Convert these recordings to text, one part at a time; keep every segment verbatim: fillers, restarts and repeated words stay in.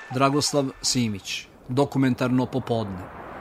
Dragoslav Simić, Dokumentarno popodne.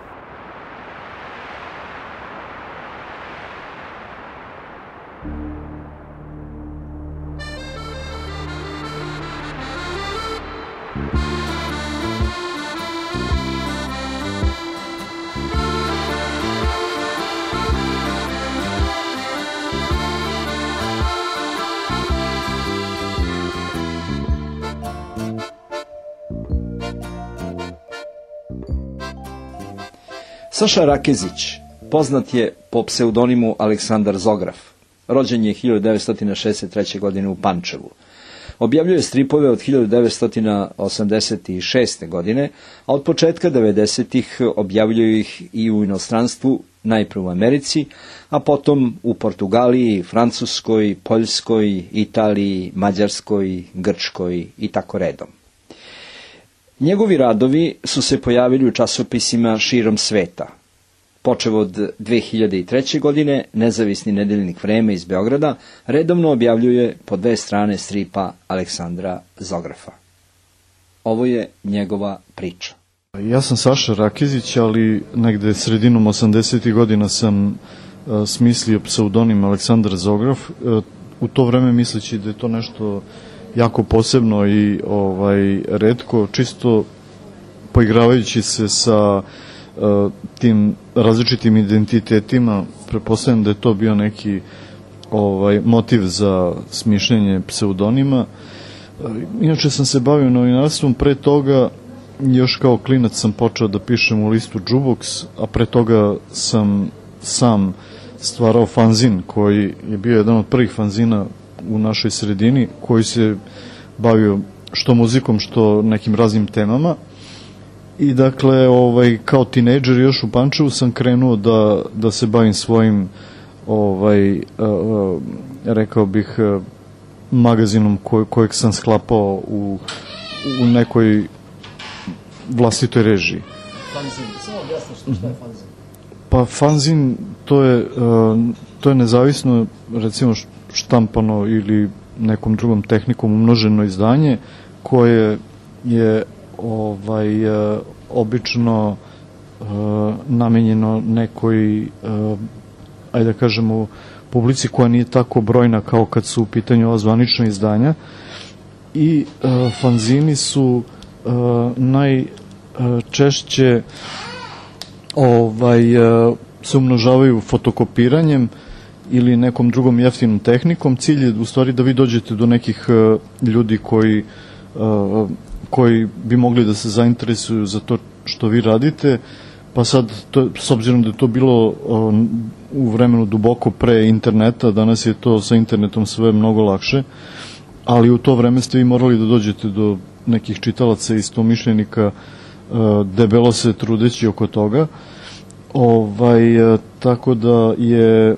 Saša Rakezić poznat je po pseudonimu Aleksandar Zograf. Rođen je hiljadu devetsto šezdeset treće. godine u Pančevu. Objavljuje stripove od hiljadu devetsto osamdeset šeste. godine, a od početka devedesetih objavljuje ih i u inostranstvu, najpre u Americi, a potom u Portugaliji, Francuskoj, Poljskoj, Italiji, Mađarskoj, Grčkoj i tako redom. Njegovi radovi su se pojavili u časopisima širom sveta. Počev od dve hiljade treće. godine, nezavisni nedeljnik Vreme iz Beograda redovno objavljuje po dve strane stripa Aleksandra Zografa. Ovo je njegova priča. Ja sam Saša Rakezić, ali negde sredinom osamdesetih godina sam uh, smislio pseudonim Aleksandar Zograf. Uh, u to vreme misleći da je to nešto jako posebno i ovaj retko, čisto poigravajući se sa uh, tim različitim identitetima, pretpostavljam da je to bio neki ovaj motiv za smišljanje pseudonima. Uh, inače sam se bavio novinarstvom, pre toga još kao klinac sam počeo da pišem u listu Jukebox, a pre toga sam sam stvarao fanzin koji je bio jedan od prvih fanzina u našoj sredini, koji se bavio što muzikom, što nekim raznim temama. I dakle, ovaj, kao tinejdžer još u Pančevu sam krenuo da, da se bavim svojim, ovaj, uh, uh, rekao bih, uh, magazinom koj, kojeg sam sklapao u, u nekoj vlastitoj režiji. Fanzin, samo objasniš što je fanzin? Pa fanzin, to je, uh, to je nezavisno, recimo, štampano ili nekom drugom tehnikom umnoženo izdanje koje je ovaj e, obično e, namenjeno nekoj e, ajde da kažemo publici koja nije tako brojna kao kad su u pitanju ova zvanična izdanja i e, fanzini su e, najčešće ovaj e, se umnožavaju fotokopiranjem ili nekom drugom jeftinom tehnikom. Cilj je u stvari da vi dođete do nekih uh, ljudi koji, uh, koji bi mogli da se zainteresuju za to što vi radite, pa sad, to, s obzirom da je to bilo uh, u vremenu duboko pre interneta, danas je to sa internetom sve mnogo lakše, ali u to vreme ste vi morali da dođete do nekih čitalaca i istomišljenika, uh, debelo se trudeći oko toga. Ovaj, uh, tako da je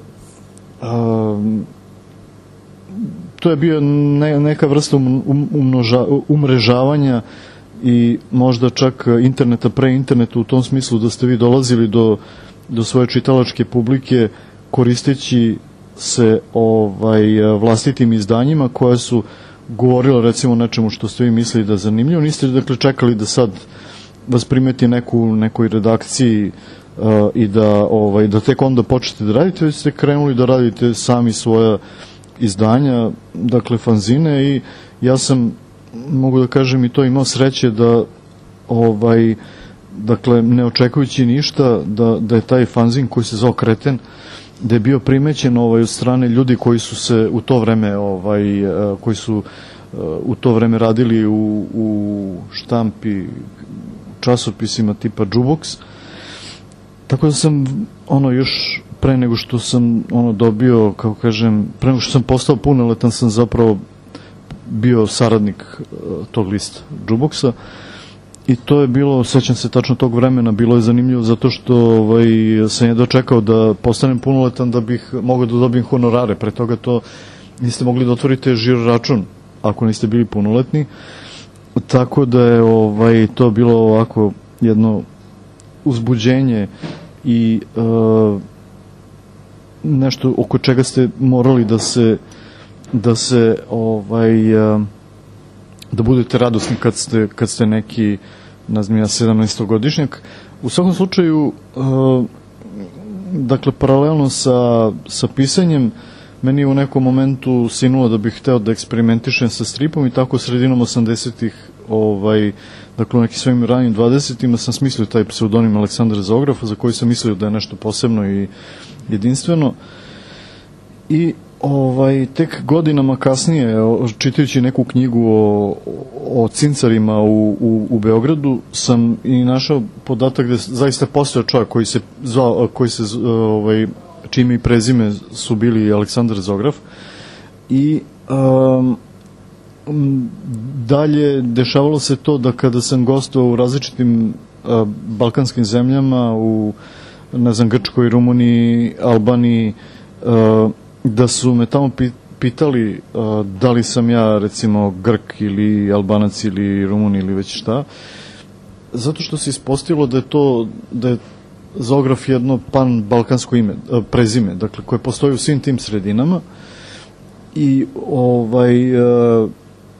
Um, to je bio ne, neka vrsta um, umnoža, umrežavanja i možda čak interneta pre interneta u tom smislu da ste vi dolazili do, do svoje čitalačke publike koristeći se ovaj vlastitim izdanjima koja su govorila recimo nečemu što ste vi mislili da je zanimljivo. Niste dakle čekali da sad vas primeti neku nekoj redakciji Uh, i da ovaj da tek onda počnete da radite, već ste krenuli da radite sami svoja izdanja, dakle fanzine, i ja sam, mogu da kažem, i to imao sreće da ovaj dakle ne očekujući ništa da, da je taj fanzin koji se zvao Kreten, da je bio primećen ovaj od strane ljudi koji su se u to vreme ovaj uh, koji su uh, u to vreme radili u, u štampi časopisima tipa Jukebox. Tako da sam ono još pre nego što sam ono dobio, kako kažem, pre nego što sam postao punoletan sam zapravo bio saradnik uh, tog lista Jukeboxa i to je bilo, sećam se tačno tog vremena, bilo je zanimljivo zato što ovaj, sam je dočekao da postanem punoletan da bih mogao da dobijem honorare. Pre toga to niste mogli da otvorite žiro račun ako niste bili punoletni, tako da je ovaj, to bilo ovako jedno uzbuđenje i uh, nešto oko čega ste morali da se da se ovaj uh, da budete radosni kad ste, kad ste neki, ne znam ja, sedamnaestogodišnjak. U svakom slučaju, uh, dakle, paralelno sa, sa pisanjem, meni je u nekom momentu sinulo da bih hteo da eksperimentišem sa stripom i tako sredinom osamdesetih, ovaj, dakle u nekim svojim ranim dvadesetima sam smislio taj pseudonim Aleksandar Zograf, za koji sam mislio da je nešto posebno i jedinstveno. I ovaj, tek godinama kasnije, čitajući neku knjigu o, o cincarima u, u, u Beogradu, sam i našao podatak da zaista postojao čovjek koji se zvao, koji se, ovaj, čime i prezime su bili Aleksandar Zograf. I um, dalje dešavalo se to da kada sam gostovao u različitim uh, balkanskim zemljama, u, ne znam, Grčkoj, Rumuniji, Albaniji, uh, da su me tamo pitali uh, da li sam ja, recimo, Grk ili Albanac ili Rumun ili već šta, zato što se ispostavilo da je to, da je Zograf jedno pan-balkansko ime, uh, prezime, dakle, koje postoji u svim tim sredinama i ovaj uh,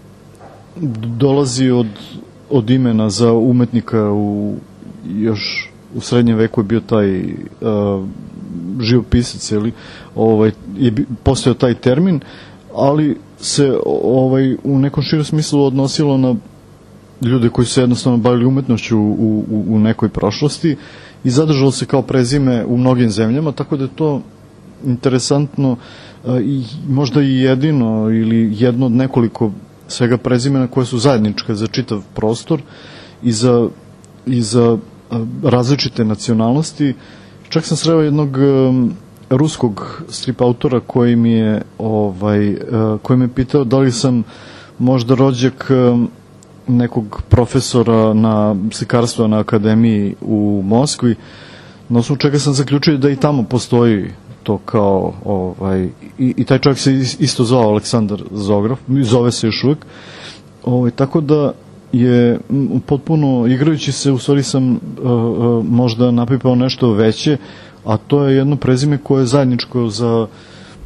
dolazi od, od imena za umetnika u još u srednjem veku je bio taj uh, živopisac, ili ovaj je postojao taj termin, ali se ovaj u nekom širem smislu odnosilo na ljude koji su jednostavno bavili umetnošću u, u, u nekoj prošlosti i zadržalo se kao prezime u mnogim zemljama, tako da je to interesantno uh, i možda i jedino ili jedno od nekoliko svega prezimena koje su zajedničke za čitav prostor i za, i za uh, različite nacionalnosti. Čak sam sreo jednog um, ruskog strip autora koji mi je ovaj, uh, koji me pitao da li sam možda rođak um, nekog profesora na slikarstva na akademiji u Moskvi, na osnovu čega sam zaključio da i tamo postoji to kao ovaj, i, i taj čovjek se isto zvao Aleksandar Zograf, zove se još uvijek, ovaj, tako da je potpuno igrajući se, u stvari sam uh, uh, možda napipao nešto veće, a to je jedno prezime koje je zajedničko za uh,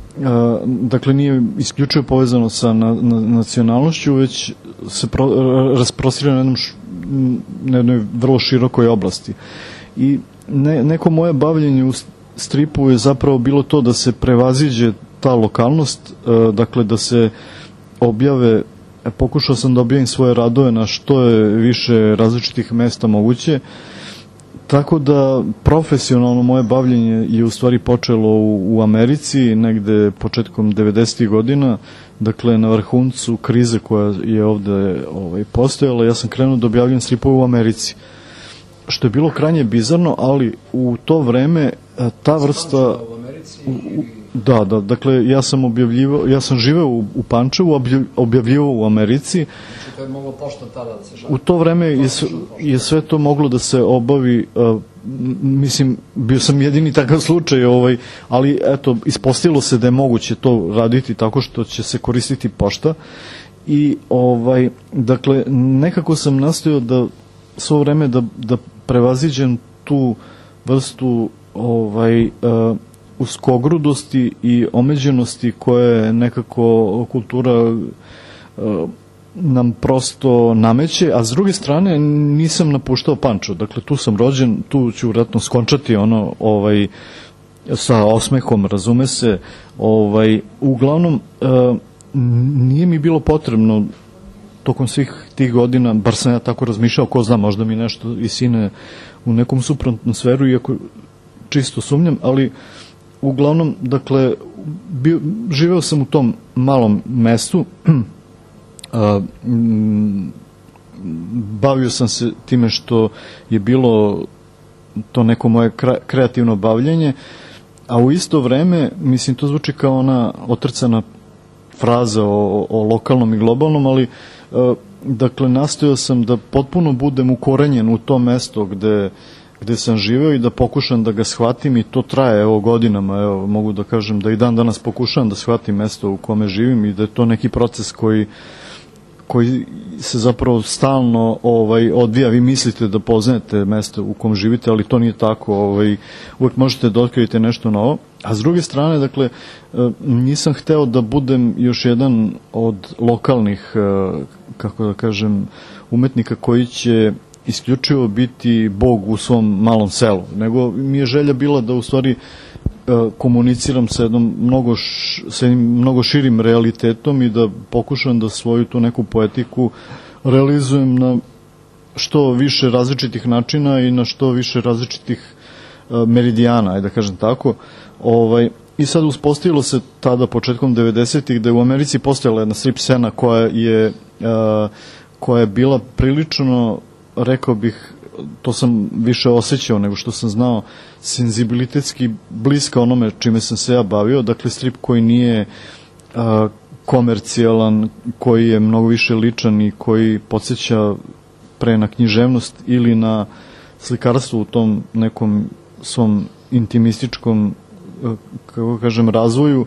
dakle nije isključivo povezano sa na, na, nacionalnošću, već se pro, rasprostire na jednom š, na jednoj vrlo širokoj oblasti. I ne, neko moje bavljenje u stripu je zapravo bilo to da se prevaziđe ta lokalnost, uh, dakle da se objave, pokušao sam da objavim svoje radove na što je više različitih mesta moguće, tako da profesionalno moje bavljenje je u stvari počelo u, u Americi negde početkom devedesetih godina, dakle na vrhuncu krize koja je ovde ovaj, postojala. Ja sam krenuo da objavljam stripove u Americi, što je bilo krajnje bizarno, ali u to vreme ta vrsta u, u, da, da, dakle ja sam objavljivao, ja sam živeo u, u Pančevu, objavljivao u Americi. To je moglo pošta tada da se žali. U to vreme je, je sve to moglo da se obavi, uh, mislim, bio sam jedini takav slučaj, ovaj, ali eto, ispostavilo se da je moguće to raditi tako što će se koristiti pošta i ovaj, dakle, nekako sam nastojao da svo vreme da, da prevaziđem tu vrstu ovaj, uh, uskogrudosti i omeđenosti koje je nekako kultura uh, nam prosto nameće, a s druge strane nisam napuštao Pančevo, dakle tu sam rođen, tu ću vratno skončati ono ovaj, sa osmehom, razume se, ovaj, uglavnom uh, nije mi bilo potrebno tokom svih tih godina, bar sam ja tako razmišljao, ko zna, možda mi nešto i sine u nekom suprotnom sferu, iako čisto sumnjam, ali uglavnom, dakle, bio, živeo sam u tom malom mestu, a, m, bavio sam se time što je bilo to neko moje kreativno bavljenje, a u isto vreme, mislim, to zvuči kao ona otrcana fraza o, o lokalnom i globalnom, ali a, dakle, nastojao sam da potpuno budem ukorenjen u to mesto gde gde sam živeo i da pokušam da ga shvatim, i to traje evo godinama, evo mogu da kažem da i dan danas pokušam da shvatim mesto u kome živim i da je to neki proces koji koji se zapravo stalno ovaj odvija. Vi mislite da poznajete mesto u kom živite, ali to nije tako, ovaj uvek možete da otkrijete nešto novo. A s druge strane, dakle, nisam hteo da budem još jedan od lokalnih kako da kažem, umetnika koji će isključivo biti bog u svom malom selu, nego mi je želja bila da u stvari komuniciram sa jednom mnogo, š, sa jednim mnogo širim realitetom i da pokušam da svoju tu neku poetiku realizujem na što više različitih načina i na što više različitih uh, meridijana, ajde da kažem tako. Ovaj, I sad uspostavilo se tada početkom devedesetih da je u Americi postojala jedna strip scena koja je, uh, koja je bila prilično, rekao bih, to sam više osjećao nego što sam znao, senzibilitetski bliska onome čime sam se ja bavio, dakle strip koji nije a, komercijalan, koji je mnogo više ličan i koji podsjeća pre na književnost ili na slikarstvo u tom nekom svom intimističkom, kako kažem, razvoju,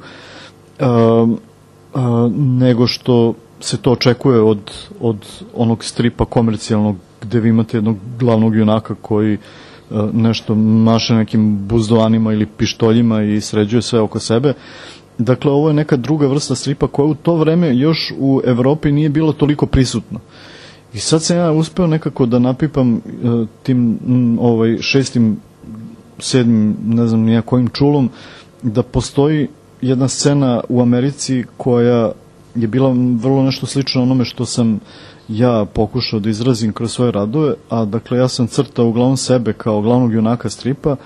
a, a, nego što se to očekuje od, od onog stripa komercijalnog gde vi imate jednog glavnog junaka koji uh, nešto maše nekim buzdovanima ili pištoljima i sređuje sve oko sebe. Dakle, ovo je neka druga vrsta stripa koja u to vreme još u Evropi nije bila toliko prisutna. I sad sam ja uspeo nekako da napipam uh, tim m, ovaj, šestim, sedmim, ne znam nija kojim čulom, da postoji jedna scena u Americi koja je bila vrlo nešto slično onome što sam ja pokušao da izrazim kroz svoje radove, a dakle ja sam crtao uglavnom sebe kao glavnog junaka stripa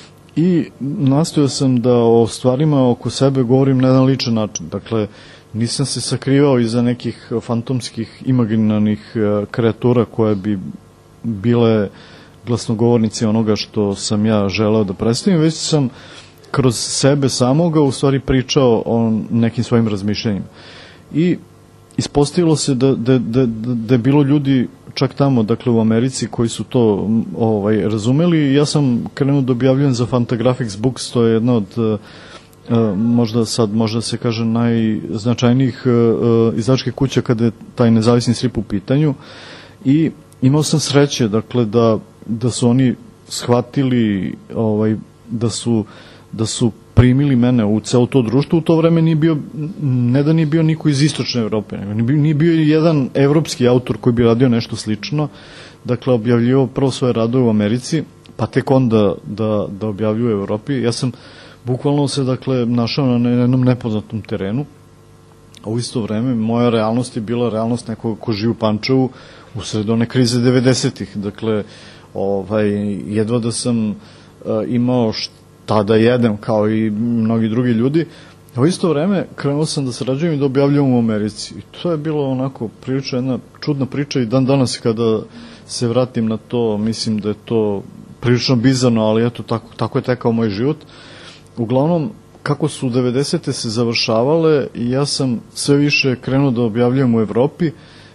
i nastojao sam da o stvarima oko sebe govorim na jedan ličan način. Dakle, nisam se sakrivao iza nekih fantomskih imaginarnih kreatura koje bi bile glasnogovornici onoga što sam ja želeo da predstavim, već sam kroz sebe samoga u stvari pričao o nekim svojim razmišljanjima. I ispostavilo se da, da, da, da je bilo ljudi čak tamo, dakle u Americi, koji su to ovaj, razumeli. Ja sam krenuo da objavljujem za Fantagraphics Books, to je jedna od uh, možda sad, možda se kaže najznačajnijih uh, izdavačkih kuća kada je taj nezavisni strip u pitanju. I imao sam sreće, dakle, da, da su oni shvatili ovaj, da su da su primili mene u celo to društvo. U to vreme nije bio, ne da nije bio niko iz istočne Evrope, nego nije bio, nije bio jedan evropski autor koji bi radio nešto slično. Dakle, objavljivao prvo svoje radove u Americi, pa tek onda da, da objavljuje u Evropi. Ja sam bukvalno se, dakle, našao na jednom nepoznatom terenu, a u isto vreme moja realnost je bila realnost nekog ko živi u Pančevu u sred one krize devedesetih. Dakle, ovaj, jedva da sam uh, imao što tada jedem, kao i mnogi drugi ljudi. A u isto vreme krenuo sam da sarađujem i da objavljujem u Americi. I to je bilo onako prilično jedna čudna priča i dan danas kada se vratim na to, mislim da je to prilično bizarno, ali eto, tako, tako je tekao moj život. Uglavnom, kako su devedesete se završavale, ja sam sve više krenuo da objavljujem u Evropi,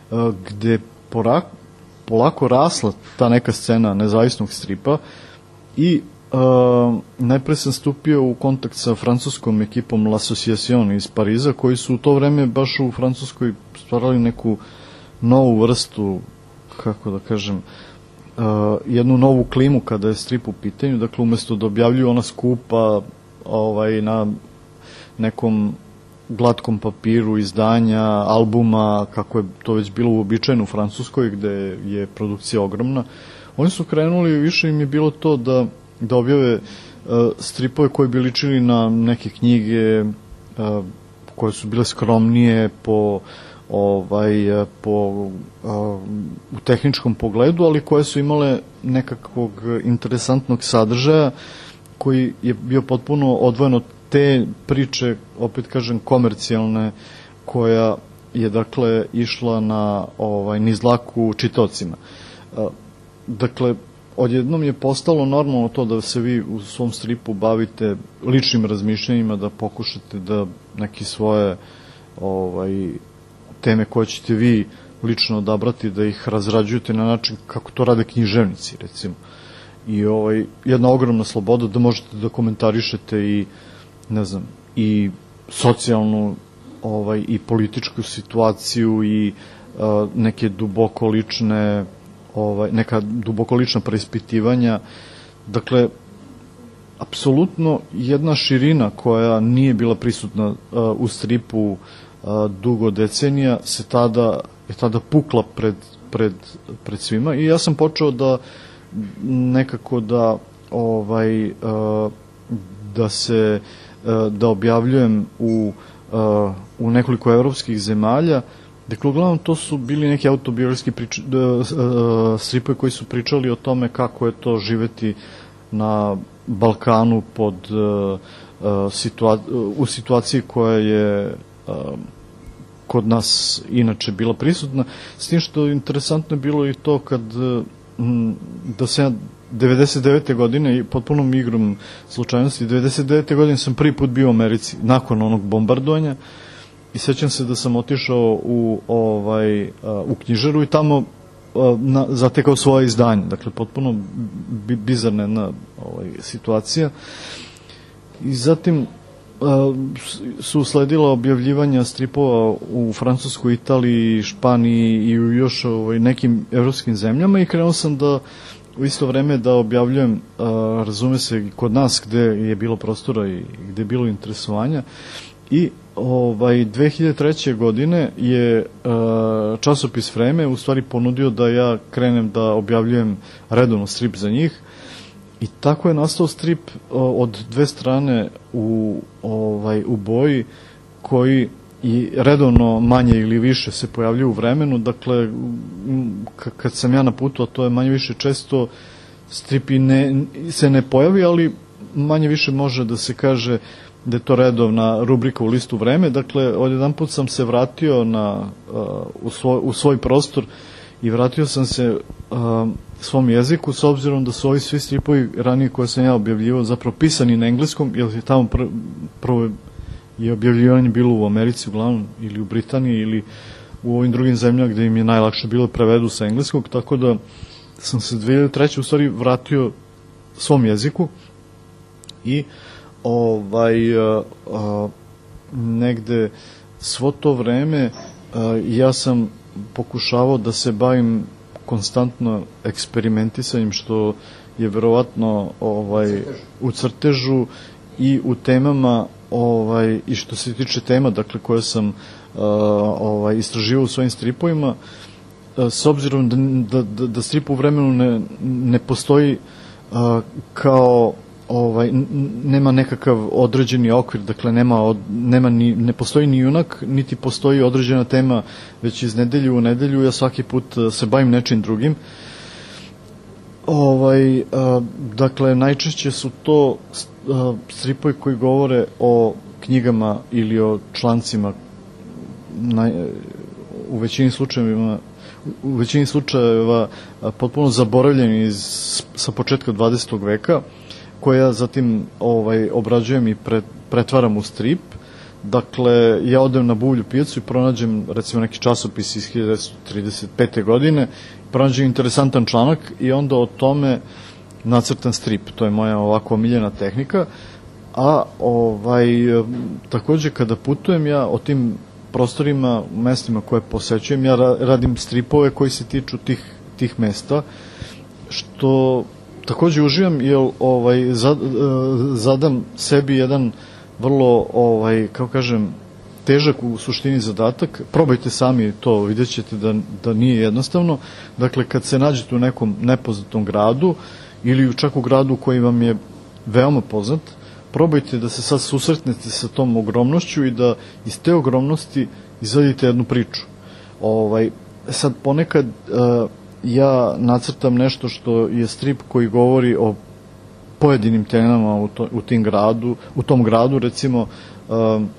gde porak, polako rasla ta neka scena nezavisnog stripa i Uh, najpre sam stupio u kontakt sa francuskom ekipom L'Association iz Pariza, koji su u to vreme baš u Francuskoj stvarali neku novu vrstu, kako da kažem, uh, jednu novu klimu kada je strip u pitanju. Dakle, umesto da objavljuju ona skupa ovaj, na nekom glatkom papiru izdanja, albuma, kako je to već bilo uobičajeno u Francuskoj, gde je produkcija ogromna, oni su krenuli, više im je bilo to da da objave uh, stripove koji bi ličili na neke knjige uh, koje su bile skromnije po ovaj po uh, u tehničkom pogledu, ali koje su imale nekakvog interesantnog sadržaja koji je bio potpuno odvojen od te priče, opet kažem, komercijalne, koja je, dakle, išla na ovaj niz dlaku čitaocima. Uh, dakle, odjednom je postalo normalno to da se vi u svom stripu bavite ličnim razmišljanjima, da pokušate da neki svoje ovaj, teme koje ćete vi lično odabrati, da ih razrađujete na način kako to rade književnici, recimo. I ovaj, jedna ogromna sloboda da možete da komentarišete i, ne znam, i socijalnu ovaj, i političku situaciju i uh, neke duboko lične Ovaj, neka duboko lična preispitivanja. Dakle, apsolutno jedna širina koja nije bila prisutna uh, u stripu uh, dugo decenija se tada je tada pukla pred, pred, pred svima i ja sam počeo da nekako da ovaj da se da objavljujem u u nekoliko evropskih zemalja. Dakle, uglavnom to su bili neki autobiografski prič, stripovi koji su pričali o tome kako je to živeti na Balkanu pod situa, u situaciji koja je kod nas inače bila prisutna, s tim što interesantno je bilo i to kad da se ja devedeset devete godine i potpunom igrom slučajnosti, devedeset devete godine sam prvi put bio u Americi nakon onog bombardovanja i sećam se da sam otišao u, ovaj, u knjižaru i tamo na, zatekao svoje izdanje. Dakle, potpuno bizarna jedna ovaj, situacija. I zatim su usledila objavljivanja stripova u Francuskoj, Italiji, Španiji i u još ovaj, nekim evropskim zemljama i krenuo sam da u isto vreme da objavljujem, razume se, kod nas gde je bilo prostora i gde je bilo interesovanja i ovaj, dve hiljade treće. godine je časopis Vreme u stvari ponudio da ja krenem da objavljujem redovno strip za njih. I tako je nastao strip od dve strane u, ovaj, u boji koji i redovno manje ili više se pojavljuju u Vremenu. Dakle, kad sam ja na putu, a to je manje više često, strip i ne, se ne pojavi, ali manje više može da se kaže da je to redovna rubrika u listu Vreme. Dakle, odjedan put sam se vratio na, u, svoj, u svoj prostor i vratio sam se svom jeziku, s obzirom da su ovi svi stripovi ranije koje sam ja objavljivao zapravo pisani na engleskom, jer je tamo pr prvo je objavljivanje bilo u Americi uglavnom, ili u Britaniji, ili u ovim drugim zemljama gde im je najlakše bilo prevedu sa engleskog, tako da sam se dve hiljade treće. u stvari vratio svom jeziku i ovaj a, a, negde svo to vreme a, ja sam pokušavao da se bavim konstantno eksperimentisanjem, što je verovatno ovaj, u crtežu i u temama ovaj, i što se tiče tema, dakle, koje sam uh, ovaj, istraživao u svojim stripovima, uh, s obzirom da, da, da strip u Vremenu ne, ne postoji uh, kao ovaj, nema nekakav određeni okvir, dakle nema, od, nema ni, ne postoji ni junak, niti postoji određena tema, već iz nedelju u nedelju ja svaki put se bavim nečim drugim. Ovaj, a, dakle, najčešće su to a, stripovi koji govore o knjigama ili o člancima, na, u većini slučajeva u većini slučajeva a, potpuno zaboravljeni iz, sa početka dvadesetog veka, koje ja zatim ovaj, obrađujem i pre, pretvaram u strip. Dakle, ja odem na Buvlju pijacu i pronađem, recimo, neki časopis iz hiljadu devetsto trideset pete. godine, pronađem interesantan članak i onda o tome nacrtam strip. To je moja ovako omiljena tehnika. A ovaj, takođe, kada putujem ja o tim prostorima, mestima koje posećujem, ja radim stripove koji se tiču tih, tih mesta, što takođe uživam, jer ovaj, zad, zadam sebi jedan vrlo, ovaj, kako kažem, težak u suštini zadatak. Probajte sami to, vidjet ćete da, da nije jednostavno. Dakle, kad se nađete u nekom nepoznatom gradu ili čak u gradu koji vam je veoma poznat, probajte da se sad susretnete sa tom ogromnošću i da iz te ogromnosti izvadite jednu priču. Ovaj, sad, ponekad uh, ja nacrtam nešto što je strip koji govori o pojedinim temama u, to, u, tim gradu, u tom gradu, recimo, um,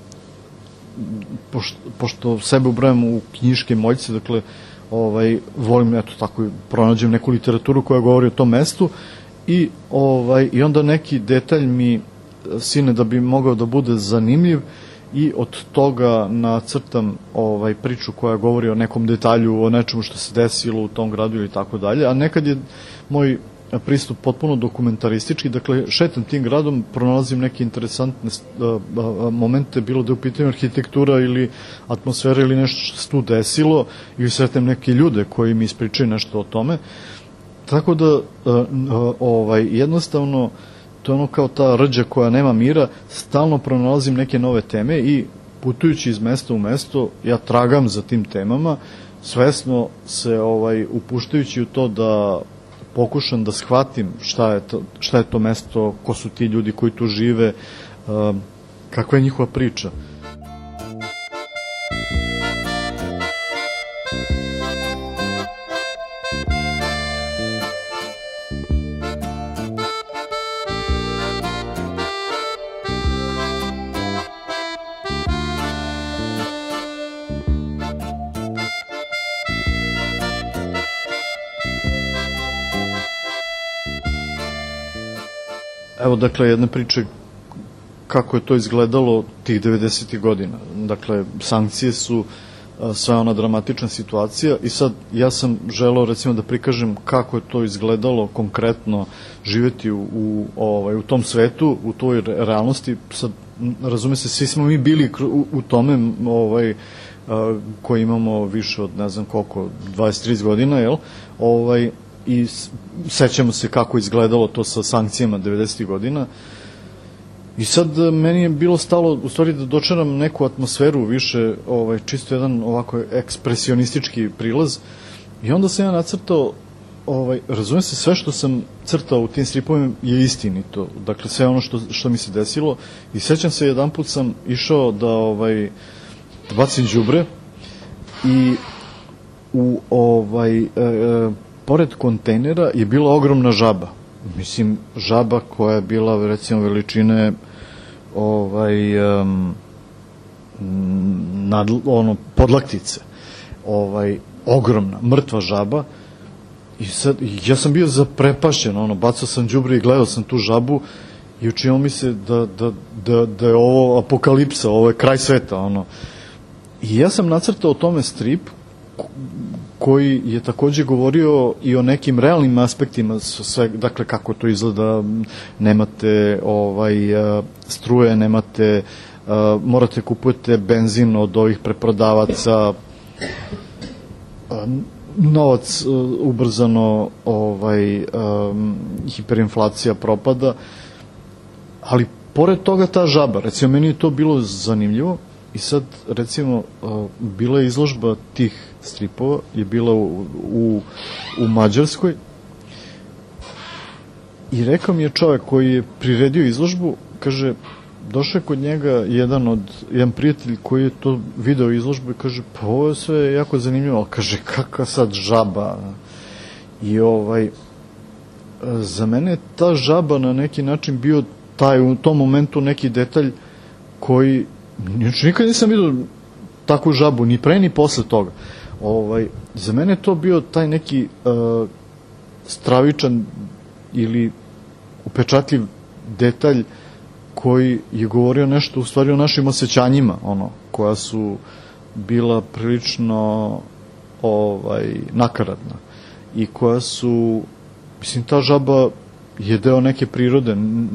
pošto, pošto sebe ubrajam u knjiške moljce, dakle, ovaj, volim, eto, tako, pronađem neku literaturu koja govori o tom mestu i, ovaj, i onda neki detalj mi sine da bi mogao da bude zanimljiv i od toga nacrtam ovaj, priču koja govori o nekom detalju, o nečemu što se desilo u tom gradu ili tako dalje, a nekad je moj pristup potpuno dokumentaristički, dakle šetam tim gradom, pronalazim neke interesantne momente, bilo da je u pitanju arhitektura ili atmosfera ili nešto što se tu desilo, ili sretem neke ljude koji mi ispričaju nešto o tome, tako da ovaj, jednostavno to je ono kao ta rđa koja nema mira, stalno pronalazim neke nove teme i putujući iz mesta u mesto ja tragam za tim temama svesno se ovaj upuštajući u to da pokušam da shvatim šta je to, šta je to mesto, ko su ti ljudi koji tu žive, um, kakva je njihova priča. Evo, dakle, jedna priča kako je to izgledalo tih devedesetih godina. Dakle, sankcije su a, sva ona dramatična situacija i sad ja sam želeo recimo da prikažem kako je to izgledalo konkretno živeti u, u, ovaj, u tom svetu, u toj realnosti. Sad, razume se, svi smo mi bili u, u tome ovaj, a, koji imamo više od ne znam koliko, dvadeset trideset godina, jel? Ovaj, i sećamo se kako izgledalo to sa sankcijama devedesetih godina. I sad meni je bilo stalo u stvari da dočaram neku atmosferu više, ovaj, čisto jedan ovako ekspresionistički prilaz. I onda sam ja nacrtao, ovaj, razumijem se, sve što sam crtao u tim stripovima je istinito. Dakle, sve ono što, što mi se desilo. I sećam se, jedan put sam išao da, ovaj, da bacim đubre i u ovaj... E, e, pored kontejnera je bila ogromna žaba. Mislim, žaba koja je bila, recimo, veličine ovaj, um, nad, ono, podlaktice. Ovaj, ogromna, mrtva žaba. I sad, ja sam bio zaprepašćen, ono, bacao sam đubre i gledao sam tu žabu i učinilo mi se da, da, da, da je ovo apokalipsa, ovo je kraj sveta, ono. I ja sam nacrtao o tome strip koji je takođe govorio i o nekim realnim aspektima sve, dakle kako to izgleda, nemate ovaj struje, nemate morate kupujete benzin od ovih preprodavaca, novac ubrzano ovaj hiperinflacija propada, ali pored toga ta žaba, recimo meni je to bilo zanimljivo. I sad, recimo, bila je izložba tih stripova, je bila u, u, u Mađarskoj i rekao mi je čovjek koji je priredio izložbu, kaže, došao je kod njega jedan od, jedan prijatelj koji je to video izložbu i kaže, pa ovo je sve jako zanimljivo, ali kaže, kakva sad žaba. I ovaj, za mene ta žaba na neki način bio taj, u tom momentu neki detalj koji Znači, nikad nisam vidio takvu žabu, ni pre ni posle toga. Ovaj, za mene je to bio taj neki uh, stravičan ili upečatljiv detalj koji je govorio nešto u stvari o našim osjećanjima, ono, koja su bila prilično ovaj, nakaradna i koja su, mislim, ta žaba je deo neke prirode.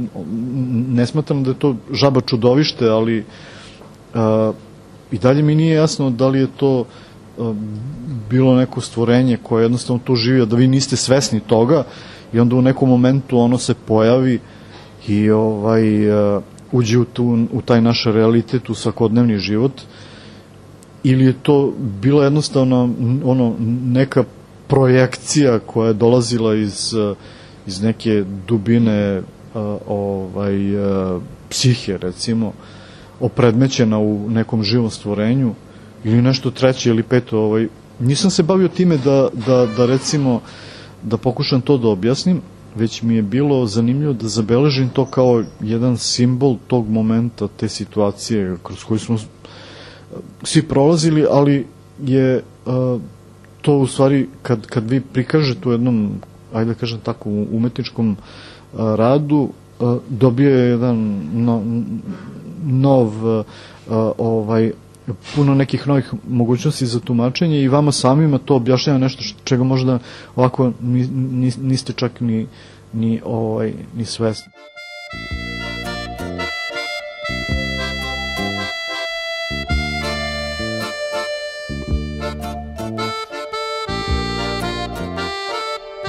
Ne smatram da je to žaba čudovište, ali Uh, i dalje mi nije jasno da li je to uh, bilo neko stvorenje koje jednostavno tu živi, a da vi niste svesni toga i onda u nekom momentu ono se pojavi i ovaj, uh, uđe u, tu, u taj naš realitet, u svakodnevni život, ili je to bila jednostavno ono, neka projekcija koja je dolazila iz, uh, iz neke dubine uh, ovaj, uh, psihe, recimo, opredmećena u nekom živom stvorenju ili nešto treće ili peto. Ovaj. Nisam se bavio time da, da, da recimo da pokušam to da objasnim, već mi je bilo zanimljivo da zabeležim to kao jedan simbol tog momenta, te situacije kroz koju smo svi prolazili, ali je uh, to u stvari kad, kad vi prikažete u jednom, ajde da kažem tako, umetničkom uh, radu, uh, dobije jedan no, nov uh, ovaj puno nekih novih mogućnosti za tumačenje i vama samima to objašnjava nešto čega možda ovako ni, ni, niste čak ni, ni, ovaj, ni svesni.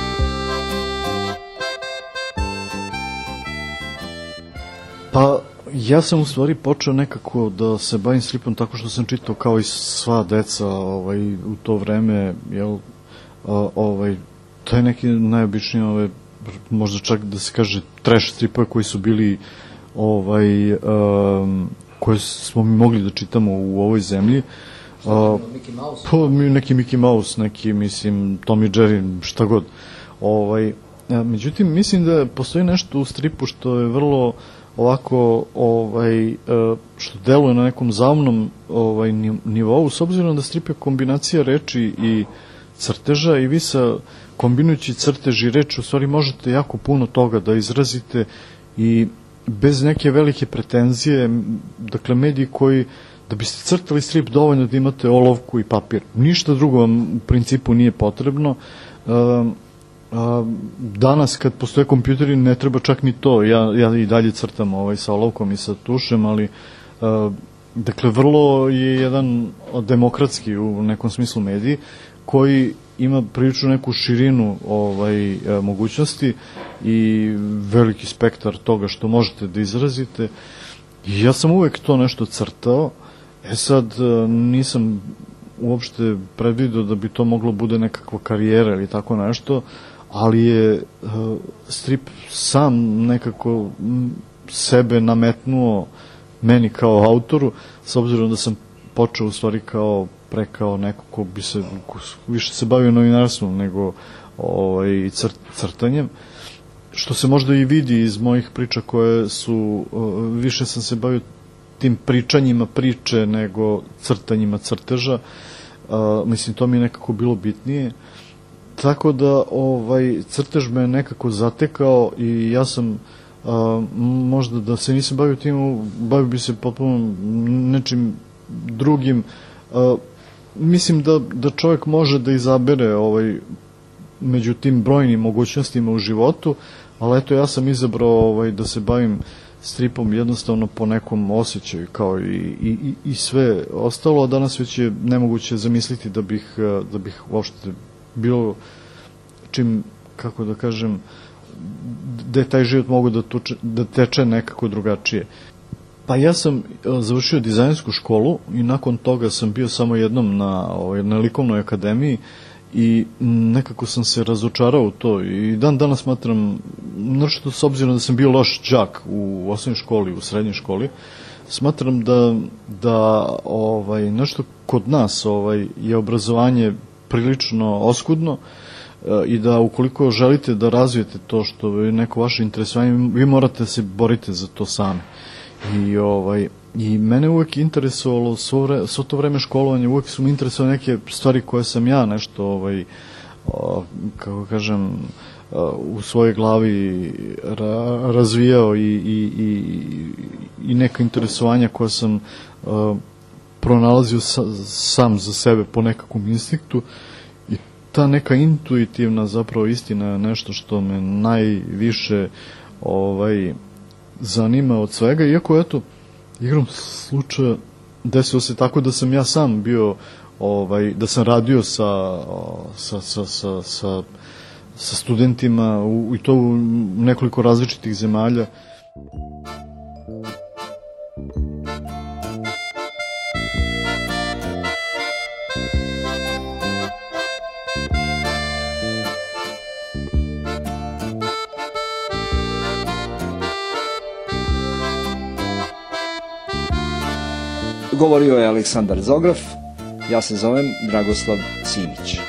Pa Ja sam u stvari počeo nekako da se bavim stripom tako što sam čitao kao i sva deca ovaj, u to vreme, jel, ovaj, to je neki najobičniji, ovaj, možda čak da se kaže trash stripove koji su bili ovaj, um, koje smo mi mogli da čitamo u ovoj zemlji. Uh, Mickey Mouse? Pa, neki Mickey Mouse, neki, mislim, Tom i Jerry, šta god. Ovaj, a, međutim, mislim da postoji nešto u stripu što je vrlo ovako, ovaj, što deluje na nekom zavnom ovaj, nivou, s obzirom da strip je kombinacija reči i crteža i vi sa kombinujući crtež i reč u stvari možete jako puno toga da izrazite i bez neke velike pretenzije, dakle mediji koji, da biste crtali strip dovoljno da imate olovku i papir, ništa drugo vam u principu nije potrebno. Danas kad postoje kompjuteri ne treba čak ni to, ja, ja i dalje crtam ovaj, sa olovkom i sa tušem, ali dakle vrlo je jedan demokratski u nekom smislu mediji koji ima prilično neku širinu ovaj, mogućnosti i veliki spektar toga što možete da izrazite. I ja sam uvek to nešto crtao, e sad nisam uopšte predvidio da bi to moglo bude nekakva karijera ili tako nešto, ali je strip sam nekako sebe nametnuo meni kao autoru, s obzirom da sam počeo u stvari kao pre kao neko ko bi se ko više se bavio novinarstvom nego ovaj, crt, crtanjem, što se možda i vidi iz mojih priča koje su, više sam se bavio tim pričanjima priče nego crtanjima crteža, uh, mislim to mi je nekako bilo bitnije, tako da ovaj, crtež me nekako zatekao i ja sam uh, možda da se nisam bavio tim, bavio bi se potpuno nečim drugim. Uh, mislim da, da čovjek može da izabere ovaj, među tim brojnim mogućnostima u životu, ali eto ja sam izabrao ovaj, da se bavim stripom jednostavno po nekom osjećaju kao i, i, i sve ostalo, a danas već je nemoguće zamisliti da bih, da bih uopšte bilo čim, kako da kažem, da je taj život mogu da, tuče, da teče nekako drugačije. Pa ja sam završio dizajnsku školu i nakon toga sam bio samo jednom na, ovaj, na likovnoj akademiji i nekako sam se razočarao u to i dan danas smatram, nešto s obzirom da sam bio loš đak u osnovnoj školi, u srednjoj školi, smatram da, da ovaj, nešto kod nas ovaj, je obrazovanje prilično oskudno i da ukoliko želite da razvijete to što je neko vaše interesovanje, vi morate da se borite za to same. I, ovaj, i mene uvek interesovalo svo, vre, svo to vreme školovanja, uvek su mi interesovali neke stvari koje sam ja nešto ovaj, o, kako kažem u svojoj glavi ra, razvijao i, i, i, i neka interesovanja koja sam o, pronalazio sa, sam za sebe po nekakvom instinktu i ta neka intuitivna zapravo istina je nešto što me najviše ovaj, zanima od svega, iako eto igrom slučaja desilo se tako da sam ja sam bio ovaj, da sam radio sa sa, sa, sa, sa, sa studentima u, i to u nekoliko različitih zemalja. Govorio je Aleksandar Zograf, ja se zovem Dragoslav Simić.